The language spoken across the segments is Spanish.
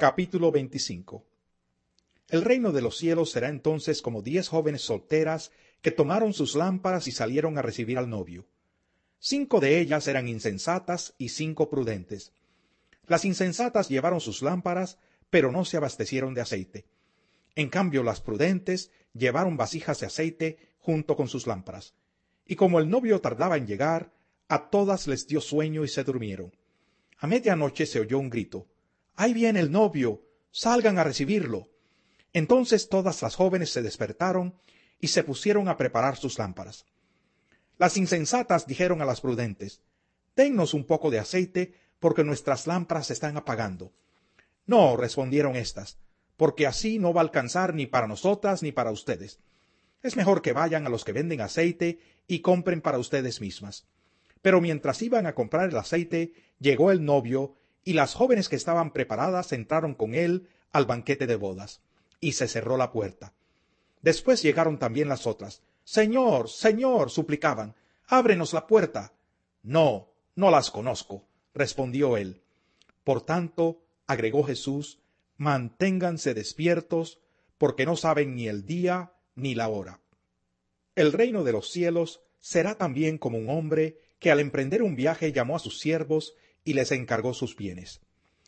Capítulo 25. El reino de los cielos será entonces como 10 jóvenes solteras que tomaron sus lámparas y salieron a recibir al novio. 5 de ellas eran insensatas y 5 prudentes. Las insensatas llevaron sus lámparas, pero no se abastecieron de aceite. En cambio, las prudentes llevaron vasijas de aceite junto con sus lámparas. Y como el novio tardaba en llegar, a todas les dio sueño y se durmieron. A medianoche se oyó un grito: «¡Ahí viene el novio! ¡Salgan a recibirlo!». Entonces todas las jóvenes se despertaron y se pusieron a preparar sus lámparas. Las insensatas dijeron a las prudentes: «Dennos un poco de aceite, porque nuestras lámparas se están apagando». «No», respondieron éstas, «porque así no va a alcanzar ni para nosotras ni para ustedes. Es mejor que vayan a los que venden aceite y compren para ustedes mismas». Pero mientras iban a comprar el aceite, llegó el novio, y las jóvenes que estaban preparadas entraron con él al banquete de bodas, y se cerró la puerta. Después llegaron también las otras. «Señor, Señor», suplicaban, «ábrenos la puerta». «No, no las conozco», respondió él. «Por tanto», agregó Jesús, «manténganse despiertos, porque no saben ni el día ni la hora». El reino de los cielos será también como un hombre que al emprender un viaje llamó a sus siervos y les encargó sus bienes.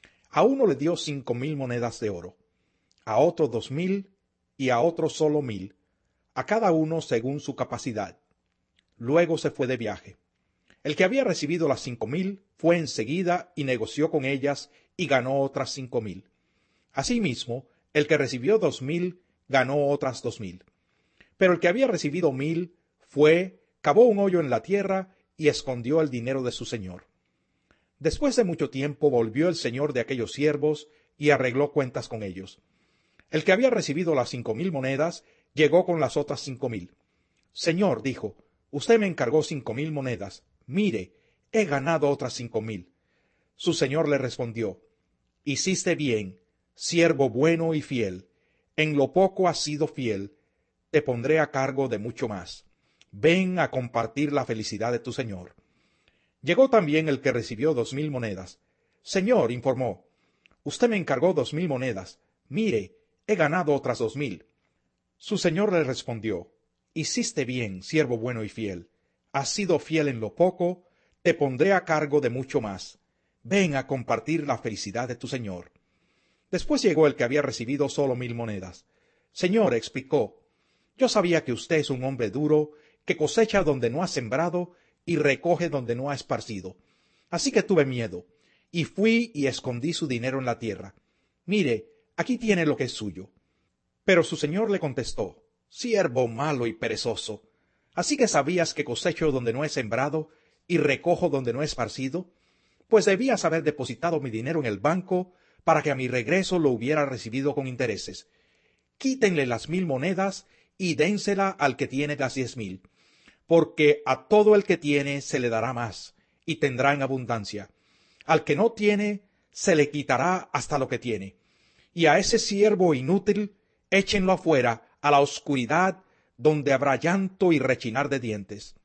A uno le dio 5,000 monedas de oro, a otro 2,000, y a otro solo 1,000, a cada uno según su capacidad. Luego se fue de viaje. El que había recibido las 5,000 fue enseguida y negoció con ellas y ganó otras 5,000. Asimismo, el que recibió 2,000 ganó otras 2,000. Pero el que había recibido 1,000 fue, cavó un hoyo en la tierra y escondió el dinero de su señor. Después de mucho tiempo volvió el señor de aquellos siervos y arregló cuentas con ellos. El que había recibido las 5,000 monedas llegó con las otras 5,000. «Señor», dijo, «usted me encargó 5,000 monedas. Mire, he ganado otras 5,000». Su señor le respondió: «Hiciste bien, siervo bueno y fiel. En lo poco has sido fiel, te pondré a cargo de mucho más. Ven a compartir la felicidad de tu señor». Llegó también el que recibió 2,000 monedas. «Señor», informó, «usted me encargó 2,000 monedas. Mire, he ganado otras 2,000». Su señor le respondió: «Hiciste bien, siervo bueno y fiel. Has sido fiel en lo poco, te pondré a cargo de mucho más. Ven a compartir la felicidad de tu señor». Después llegó el que había recibido solo 1,000 monedas. «Señor», explicó, «yo sabía que usted es un hombre duro, que cosecha donde no ha sembrado y recoge donde no ha esparcido. Así que tuve miedo, y fui y escondí su dinero en la tierra. Mire, aquí tiene lo que es suyo». Pero su señor le contestó: «Siervo malo y perezoso, ¿así que sabías que cosecho donde no he sembrado y recojo donde no he esparcido? Pues debías haber depositado mi dinero en el banco, para que a mi regreso lo hubiera recibido con intereses. Quítenle las 1,000 monedas y dénsela al que tiene las 10,000. Porque a todo el que tiene se le dará más, y tendrá en abundancia. Al que no tiene, se le quitará hasta lo que tiene. Y a ese siervo inútil, échenlo afuera, a la oscuridad, donde habrá llanto y rechinar de dientes.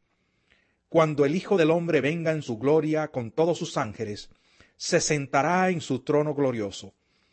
Cuando el Hijo del Hombre venga en su gloria con todos sus ángeles, se sentará en su trono glorioso.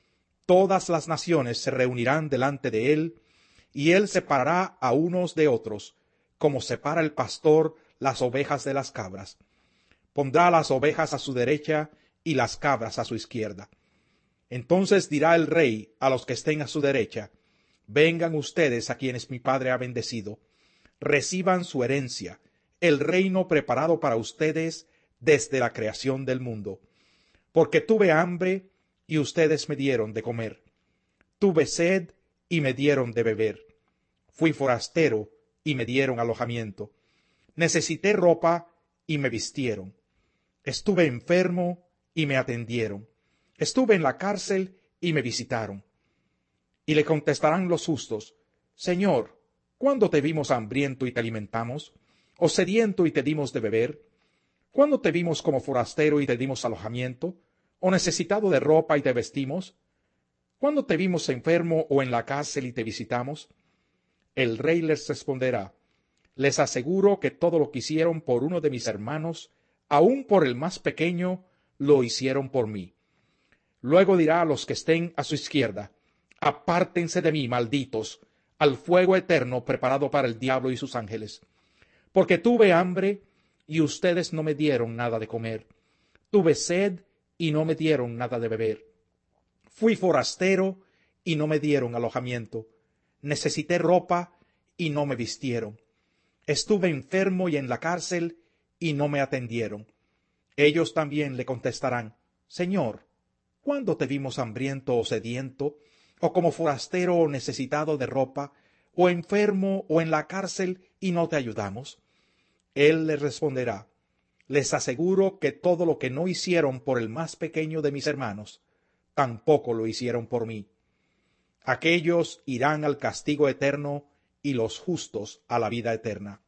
Todas las naciones se reunirán delante de él, y él separará a unos de otros, como separa el pastor las ovejas de las cabras. Pondrá las ovejas a su derecha y las cabras a su izquierda. Entonces dirá el rey a los que estén a su derecha: «Vengan ustedes a quienes mi Padre ha bendecido. Reciban su herencia, el reino preparado para ustedes desde la creación del mundo. Porque tuve hambre, y ustedes me dieron de comer. Tuve sed, y me dieron de beber. Fui forastero, y me dieron alojamiento. Necesité ropa, y me vistieron. Estuve enfermo, y me atendieron. Estuve en la cárcel, y me visitaron». Y le contestarán los justos: «Señor, ¿cuándo te vimos hambriento y te alimentamos? ¿O sediento y te dimos de beber? ¿Cuándo te vimos como forastero y te dimos alojamiento? ¿O necesitado de ropa y te vestimos? ¿Cuándo te vimos enfermo o en la cárcel y te visitamos?». El rey les responderá: «Les aseguro que todo lo que hicieron por uno de mis hermanos, aun por el más pequeño, lo hicieron por mí». Luego dirá a los que estén a su izquierda: apártense de mí, malditos, al fuego eterno preparado para el diablo y sus ángeles. Porque tuve hambre, y ustedes no me dieron nada de comer. Tuve sed, y no me dieron nada de beber. Fui forastero, y no me dieron alojamiento. Necesité ropa, y no me vistieron. Estuve enfermo y en la cárcel, y no me atendieron. Ellos también le contestarán: Señor, ¿cuándo te vimos hambriento o sediento, o como forastero o necesitado de ropa, o enfermo o en la cárcel, y no te ayudamos? Él les responderá: les aseguro que todo lo que no hicieron por el más pequeño de mis hermanos, tampoco lo hicieron por mí. Aquellos irán al castigo eterno, y los justos a la vida eterna.